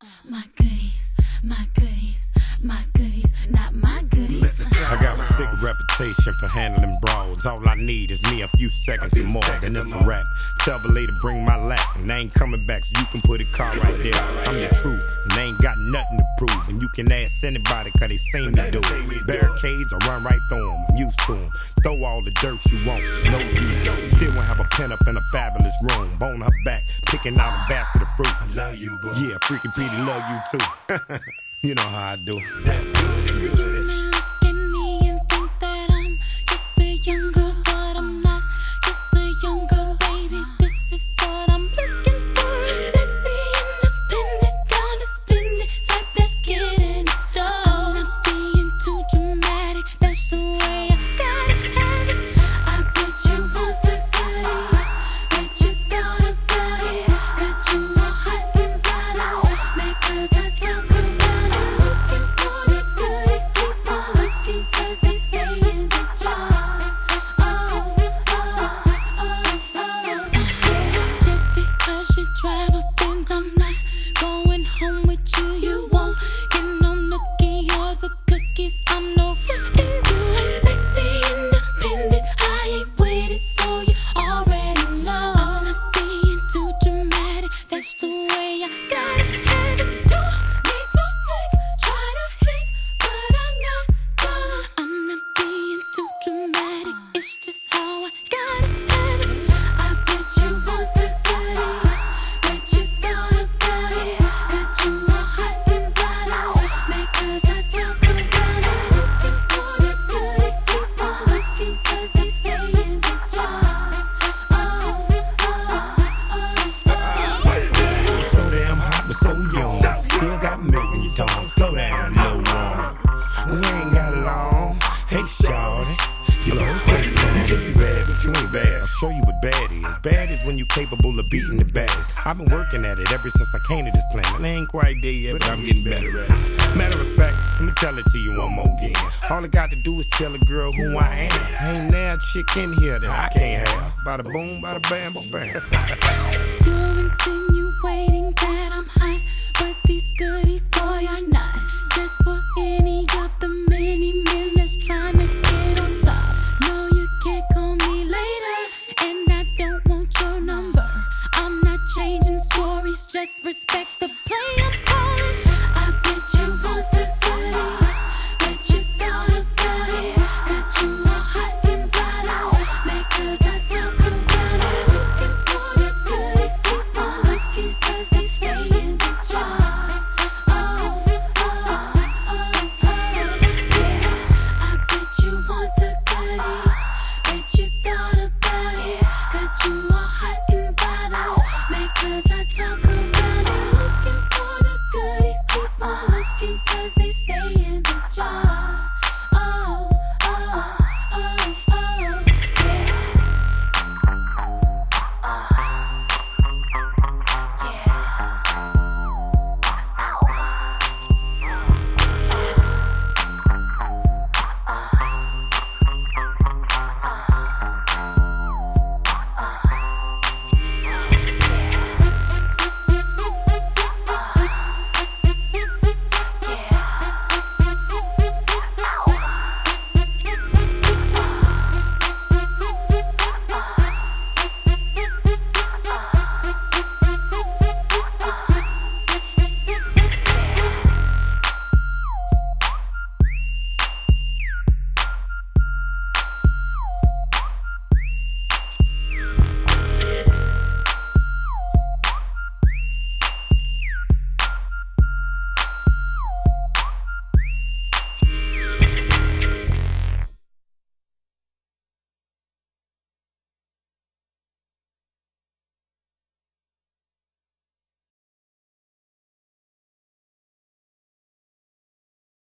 My goodies, my goodies, my goodies, not my goodies. I got a sick reputation for handling brawls. All I need is me a few seconds or more, then it's a wrap. Tell the lady bring my lap, and I ain't coming back, so you can put a car right there. I'm the truth, and they ain't got nothing to prove. And you can ask anybody, cause they seen me do it. Barricades, I run right through them, I'm used to them. Throw all the dirt you want, it's no use. Still won't have a pen up in a fabulous room. Bone her back, picking out a basket of fruit. I love you, boo. Yeah, Freaky Petey love you too. You know how I do. That goody, goody. You may look at me and think that I'm just a young girl, but I'm not just a young girl, baby. This is what I'm looking for. Sexy, independent, gonna spend it, type that's getting started. I'm not being too dramatic, that's the way I gotta have it. I bet you want the goodies, bet you gonna buy it. Got you all hot and bothered, because I talk around it. Looking for the goodies, keep on looking, cause they stay in the jar. Yeah. Just because you drive a Benz, I'm not going home with you. You won't get no nookie or the cookies. I'm no rookie. I'm sexy, independent, I ain't waited, so you already know. I'm not being too dramatic, that's the way I gotta have it. You need to think, try to hit, but I'm not done. I'm not being too dramatic, it's just how I gotta have it. I bet you want the goodies, bet you gonna buy it. Got you all hot and bothered, because I talk around it. Looking for the goodies, keep on looking, cause they stay in the jar. So damn hot but so young. Still got milk in your tongue. Slow down, little one. We ain't got long. Hey, shawty. You know, you think you bad, but you ain't bad. I'll show you what bad is. Bad is when you capable of beating the baddest. I've been working at it ever since I came to this planet. I ain't quite there yet, but I'm getting better at it. Matter of fact, let me tell it to you one more again. All I got to do is tell a girl who I am. Ain't now a chick in here that I can't have. Bada boom, bada bam, ba bam. You're insinuating that I'm hot, but these goodies, boy, are not. Just for any of the many men that's trying to get on top. No, you can't call me later, and I don't want your number. I'm not changing stories, just respect the play I'm calling. I bet you want the goodies, bet you gonna buy it. Got you all hot and bothered, because I talk around it. Looking for the goodies, keep on looking, cause they stay in the jar.